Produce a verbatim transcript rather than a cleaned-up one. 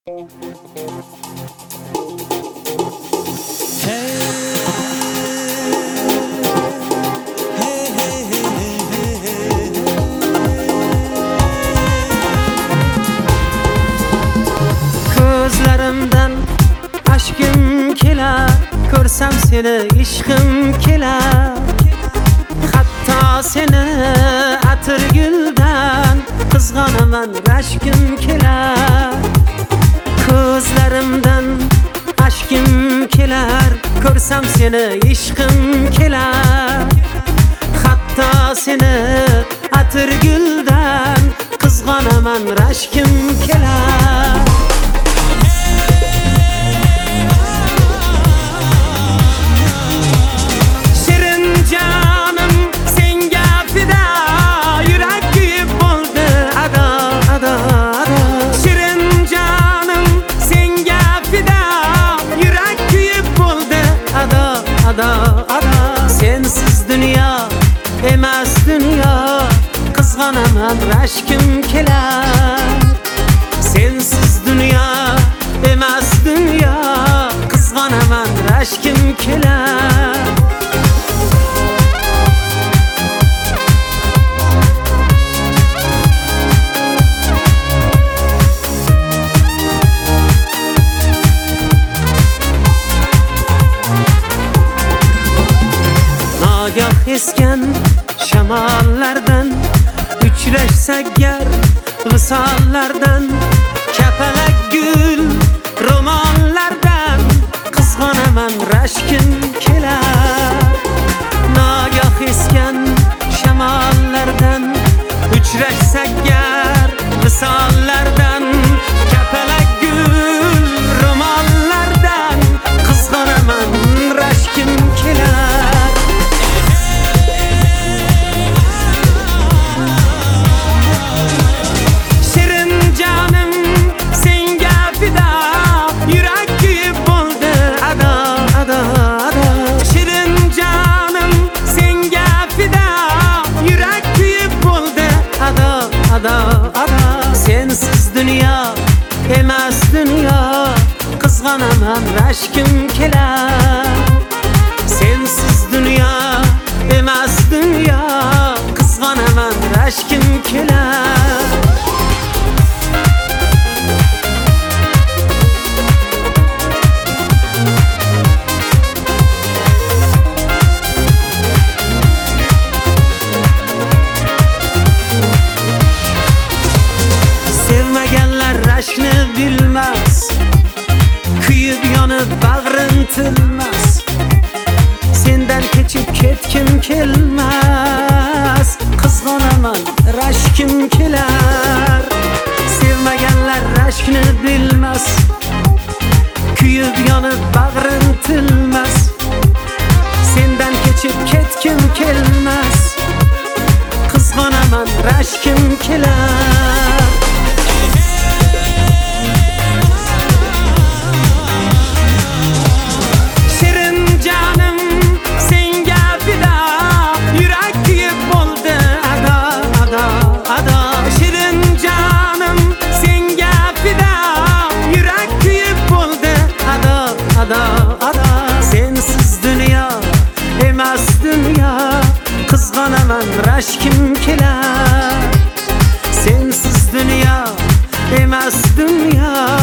Ko'zlarimdan ashkim kelar, ko'rsam seni ishqim kelar. Hatto seni atirguldan qizg'onaman, rashkim kelar. Ko'zlarimdan ashkim kelar, ko'rsam seni ishqim kelar. Hatto seni atirguldan qizg'onaman, rashkim kelar. Sensiz dünya emas dünya, qizg'onaman, rashkim kelar. Sensiz dünya emas dünya, qizg'onaman, rashkim kelar. Nagah esgan shamollardan uchrashsak gar visollardan, kapalak gul ro'mollardan qizg'onaman, rashkim kelar. Nagah esgan shamollardan uchrashsak gar visollardan, kapalak gul ro'mollardan qizg'onaman, rashkim kelar. Sensiz dünya emas dünya, qizg'onaman, rashkim kelar. Sensiz dünya emas dünya, qizg'onaman, rashkim kelar. Rashkni bilmas, kuyib yonib bag'rin tilmas. Sendan kechib ketkim kelmas, qizg'onaman, rashkim kelar. Sevmaganlar rashkni bilmas, kuyib yonib bag'rin tilmas. Sendan kechib ketkim kelmas, qizg'onaman, rashkim kelar. Sensiz dünya emas dünya, qizg'onaman, rashkim kelar. Sensiz dünya emas dünya,